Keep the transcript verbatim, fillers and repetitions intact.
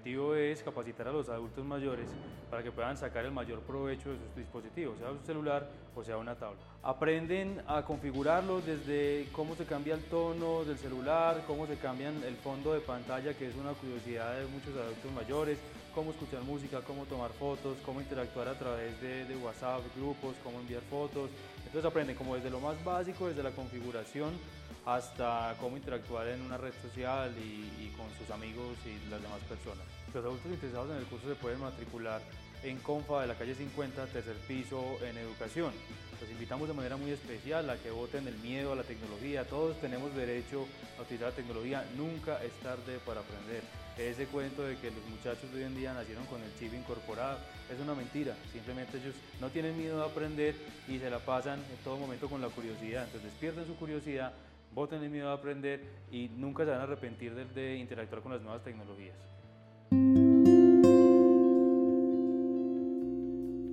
objetivo es capacitar a los adultos mayores para que puedan sacar el mayor provecho de sus dispositivos, sea un celular o sea una tablet. Aprenden a configurarlo desde cómo se cambia el tono del celular, cómo se cambia el fondo de pantalla, que es una curiosidad de muchos adultos mayores, cómo escuchar música, cómo tomar fotos, cómo interactuar a través de, de WhatsApp, grupos, cómo enviar fotos. Entonces aprenden como desde lo más básico, desde la configuración, hasta cómo interactuar en una red social y, y con sus amigos y las demás personas. Los adultos interesados en el curso se pueden matricular en Confa de la calle cincuenta, tercer piso, en educación. Los invitamos de manera muy especial a que voten el miedo a la tecnología. Todos tenemos derecho a utilizar la tecnología, nunca es tarde para aprender. Ese cuento de que los muchachos de hoy en día nacieron con el chip incorporado es una mentira, simplemente ellos no tienen miedo a aprender y se la pasan en todo momento con la curiosidad. Entonces despierten su curiosidad, voten el miedo a aprender y nunca se van a arrepentir de, de interactuar con las nuevas tecnologías.